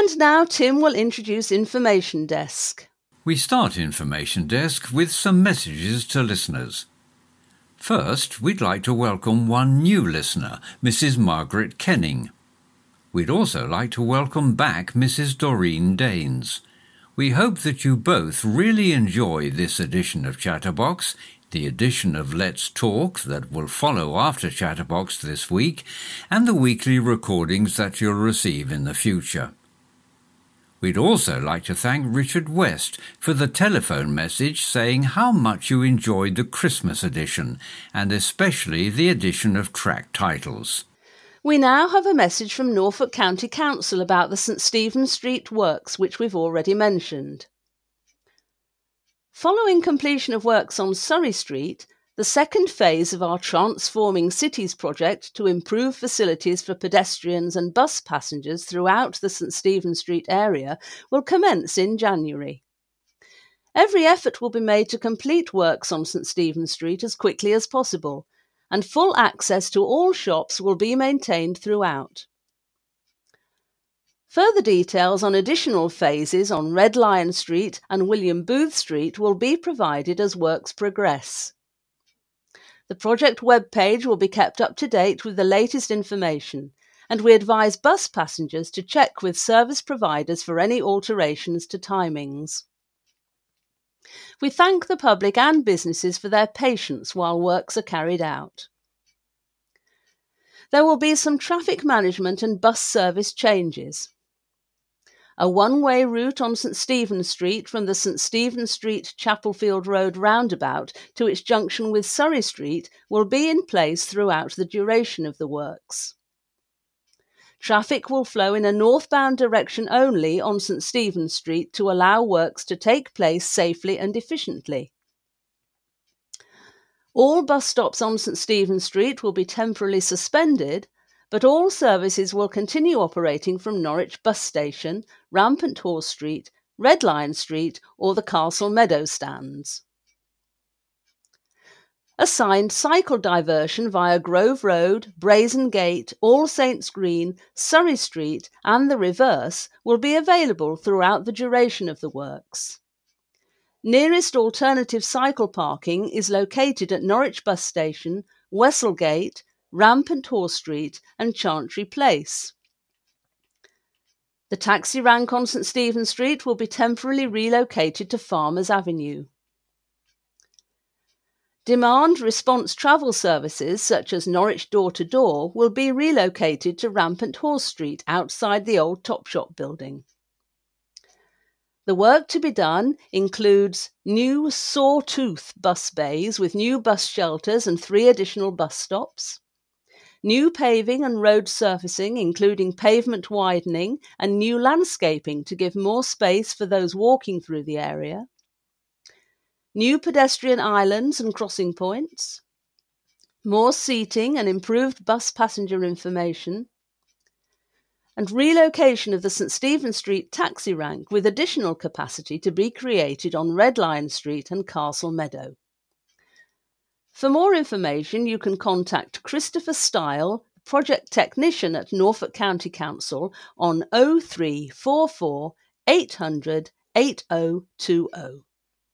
And now Tim will introduce Information Desk. We start Information Desk with some messages to listeners. First, we'd like to welcome one new listener, Mrs. Margaret Kenning. We'd also like to welcome back Mrs. Doreen Daines. We hope that you both really enjoy this edition of Chatterbox, the edition of Let's Talk that will follow after Chatterbox this week, and the weekly recordings that you'll receive in the future. We'd also like to thank Richard West for the telephone message saying how much you enjoyed the Christmas edition, and especially the edition of track titles. We now have a message from Norfolk County Council about the St Stephen Street works, which we've already mentioned. Following completion of works on Surrey Street, the second phase of our Transforming Cities project to improve facilities for pedestrians and bus passengers throughout the St Stephen Street area will commence in January. Every effort will be made to complete works on St Stephen Street as quickly as possible, and full access to all shops will be maintained throughout. Further details on additional phases on Red Lion Street and William Booth Street will be provided as works progress. The project webpage will be kept up to date with the latest information, and we advise bus passengers to check with service providers for any alterations to timings. We thank the public and businesses for their patience while works are carried out. There will be some traffic management and bus service changes. A one-way route on St Stephen Street from the St Stephen Street Chapelfield Road roundabout to its junction with Surrey Street will be in place throughout the duration of the works. Traffic will flow in a northbound direction only on St Stephen Street to allow works to take place safely and efficiently. All bus stops on St Stephen Street will be temporarily suspended, but all services will continue operating from Norwich Bus Station, Rampant Horse Street, Red Lion Street or the Castle Meadow stands. Assigned cycle diversion via Grove Road, Brazen Gate, All Saints Green, Surrey Street and the reverse will be available throughout the duration of the works. Nearest alternative cycle parking is located at Norwich Bus Station, Westlegate, Rampant Horse Street and Chantry Place. The taxi rank on St Stephen Street will be temporarily relocated to Farmers Avenue. Demand response travel services such as Norwich Door-to-Door will be relocated to Rampant Horse Street outside the old Topshop building. The work to be done includes new Sawtooth bus bays with new bus shelters and 3 additional bus stops, new paving and road surfacing including pavement widening and new landscaping to give more space for those walking through the area, new pedestrian islands and crossing points, more seating and improved bus passenger information, and relocation of the St Stephen Street taxi rank with additional capacity to be created on Red Lion Street and Castle Meadow. For more information, you can contact Christopher Stile, project technician at Norfolk County Council, on 0344 800 8020.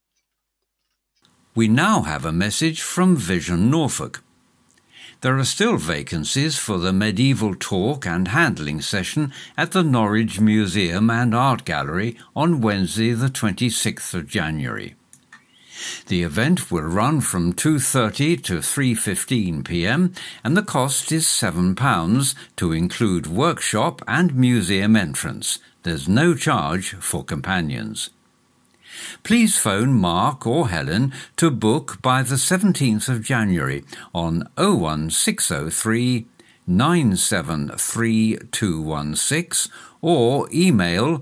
We now have a message from Vision Norfolk. There are still vacancies for the medieval talk and handling session at the Norwich Museum and Art Gallery on Wednesday the 26th of January. The event will run from 2:30 to 3:15 p.m. and the cost is £7 to include workshop and museum entrance. There's no charge for companions. Please phone Mark or Helen to book by the 17th of January on 01603 973 216 or email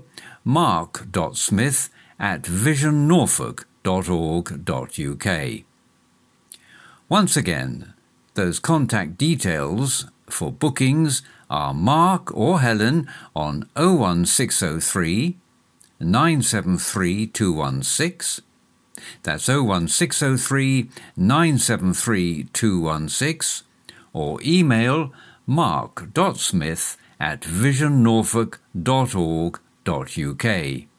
mark.smith@visionnorfolk.org.uk. Once again, those contact details for bookings are Mark or Helen on 01603 973 216. That's 01603 973 216 or email mark.smith@visionnorfolk.org.uk. www.ecc.ac.uk.